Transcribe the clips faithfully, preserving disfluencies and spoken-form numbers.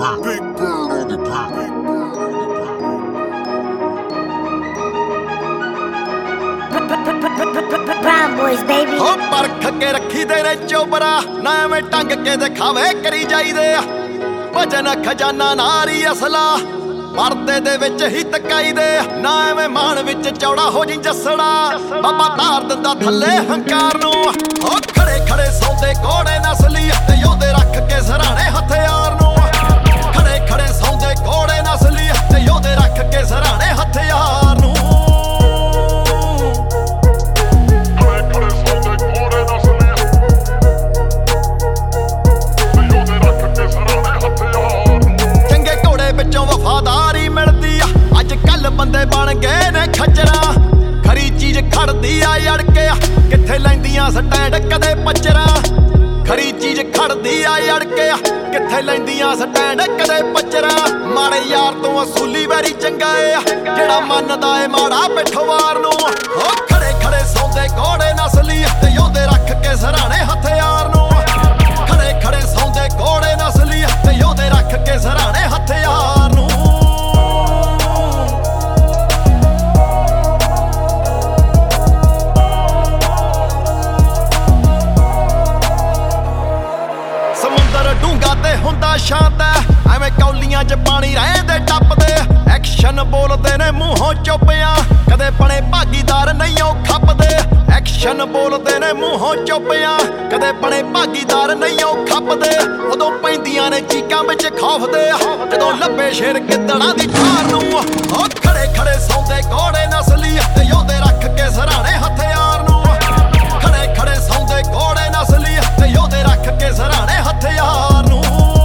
bird, big bird on the bird, big bird on the bird. Brown boys, baby. ਹੋ ਪਰਖ ਕੇ ਰੱਖੀ ਦੇ ਨੇ ਚੋਬਰਾ ਨਾ ਐਵੇਂ ਟੰਗ ਕੇ ਦਿਖਾਵੇ ਕਰੀ ਜਾਈਦੇ ਆ ਭਜਨ ਖਜ਼ਾਨਾ ਨਾਰੀ ਅਸਲਾ ਪਰਦੇ ਦੇ ਵਿੱਚ ਹੀ ਤਕਾਈ ਦੇ ਨਾ ਐਵੇਂ ਮਾਣ ਵਿੱਚ ਚੌੜਾ ਹੋ ਜੀ ਜੱਸੜਾ ਬਾਬਾ ਧਾਰ ਦਿੰਦਾ ਥੱਲੇ ਹੰਕਾਰ ਨੂੰ ਹੋ ਖੜੇ ਖੜੇ ਸੌਂਦੇ ਕੋੜੇ ਨਸਲੀ ਤੇ ਯੋਧੇ ਰੱਖ ਕੇ ਸਰਾਣੇ ਹਥਿਆਰ ਨੂੰ ਖੜੇ ਖੜੇ ਸੌਂਦੇ ਕੋੜੇ ਨਸਲੀ ਤੇ ਯੋਧੇ ਰੱਖ ਕੇ ਸਰਾਣੇ ਹਥਿਆਰ ਨੂੰ ਵਫਾਦਾਰੀ ਮਿਲਦੀ ਆ ਅੱਜ ਕੱਲ ਬੰਦੇ ਬਣ ਗਏ ਨੇ ਖੱਜਰਾਂ ਖਰੀ ਚੀਜ਼ ਖੜਦੀ ਆ ਅੜ ਕੇ ਕਿੱਥੇ ਲੈਂਦੀਆਂ ਸਟੈਂਡ ਕਦੇ ਪੱਚਰਾਂ ਖਰੀ ਚੀਜ਼ ਖੜਦੀ ਆ ਅੜ ਕੇ ਕਿੱਥੇ ਲੈਂਦੀਆਂ ਸਟੈਂਡ ਕਦੇ ਪੱਚਰਾਂ ਮਾੜੇ ਯਾਰ ਤੋਂ ਅਸੂਲੀ ਵੈਰੀ ਚੰਗਾ ਏ ਜਿਹੜਾ ਮੰਨਦਾ ਏ ਮਾੜਾ ਪਿੱਠਵਾਰ ਨੂੰ ਹੋ ਖੜੇ ਖੜੇ ਸੌਂਦੇ ਕੋੜੇ ਨਸਲੀ ਤੇ ਯੋਧੇ ਰੱਖ ਕੇ ਸਰਾਣੇ ਹਥਿਆਰ ਨੂੰ ਖੜੇ ਖੜੇ ਸੌਂਦੇ ਕੋੜੇ ਨਸਲੀ ਤੇ ਯੋਧੇ ਰੱਖ ਕੇ ਸਰਾਣੇ ਹਥਿਆਰ ਨੂੰ ਸਮੁੰਦਰ ਡੂੰਘਾ ਤੇ ਹੁੰਦਾ ਸ਼ਾਂਤ ਐਵੇਂ ਕੌਲੀਆਂ 'ਚ ਪਾਣੀ ਰਹਿੰਦੇ ਟੱਪਦੇ ਐਕਸ਼ਨ ਬੋਲਦੇ ਨੇ ਮੂੰਹੋਂ ਚੁੱਪਿਆਂ ਕਦੇ ਬਣੇ ਭਾਗੀਦਾਰ ਨਹੀਂ ਉਹ ਖੱਪਦੇ ਐਕਸ਼ਨ ਬੋਲਦੇ ਨੇ ਮੂੰਹੋਂ ਚੁੱਪਿਆਂ ਕਦੇ ਬਣੇ ਭਾਗੀਦਾਰ ਨਹੀਂ ਉਹ ਖੱਪਦੇ ਉਦੋਂ ਪੈਂਦੀਆਂ ਨੇ ਚੀਕਾਂ ਵਿੱਚ ਖੌਫ ਦੇ ਜਦੋਂ ਲੱਭੇ ਸ਼ੇਰ ਗਿੱਦੜਾਂ ਦੀ ਠਾਰ ਨੂੰ ਉਹ ਖੜੇ ਖੜੇ ਸੌਂਦੇ ਕੋੜੇ ਨਸਲੀ ਤੇ ਯੋਧੇ ਰੱਖ ਕੇ ਸਰਾਣੇ ਹਥਿਆਰ ਨੂੰ ਖੜੇ ਖੜੇ ਸੌਂਦੇ ਕੋੜੇ ਨਸਲੀ ਤੇ ਯੋਧੇ ਰੱਖ ਕੇ ਸਰਾਣੇ ਹਥਿਆਰ ਨੂੰ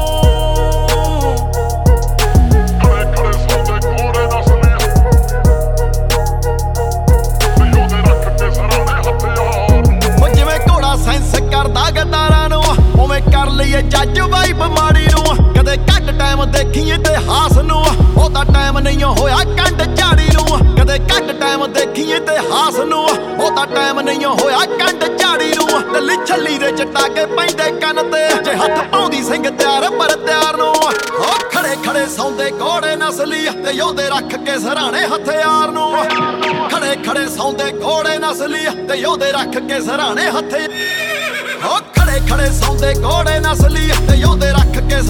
ਕਰਦਾ ਗਦਾਰਾਂ ਨੂੰ ਉਵੇਂ ਕਰ ਲਈਏ ਜੱਜ ਵਾਈਬ ਮਾੜੀ ਨੂੰ ਕਦੇ ਘੱਟ ਟਾਈਮ ਦੇਖੀਏ ਇਤਿਹਾਸ ਨੂੰ ਉਹਦਾ ਟਾਈਮ ਨਹੀਂ ਹੋਇਆ ਕੰਡ ਝਾੜੀ ਨੂੰ ਕਦੇ ਘੱਟ ਟਾਈਮ ਦੇਖੀਏ ਇਤਿਹਾਸ ਨੂੰ ਉਹਦਾ ਟਾਈਮ ਨਹੀਂ ਹੋਇਆ ਕੰਡ ਝਾੜੀ ਨੂੰ ਲੱਲੀ ਛੱਲੀ ਦੇ ਚਟਾ ਕੇ ਪੈਂਦੇ ਕੰਨ ਤੇ ਜੇ ਹੱਥ ਪਾਉਂਦੀ ਸਿੰਘ ਤਿਆਰ ਪਰ ਤਿਆਰ ਨੂੰ ਹੋ ਖੜੇ ਖੜੇ ਸੌਂਦੇ ਕੋੜੇ ਨਸਲੀ ਤੇ ਯੋਧੇ ਰੱਖ ਕੇ ਸਰਾਣੇ ਹਥਿਆਰ ਨੂੰ ਖੜੇ ਖੜੇ ਸੌਂਦੇ ਕੋੜੇ ਨਸਲੀ ਤੇ ਯੋਧੇ ਰੱਖ ਕੇ ਸਰਾਣੇ ਹਥਿਆਰ ਹੋ ਖੜੇ ਖੜੇ ਸੌਂਦੇ ਕੋੜੇ ਨਸਲੀ ਤੇ ਯੋਧੇ ਰੱਖ ਕੇ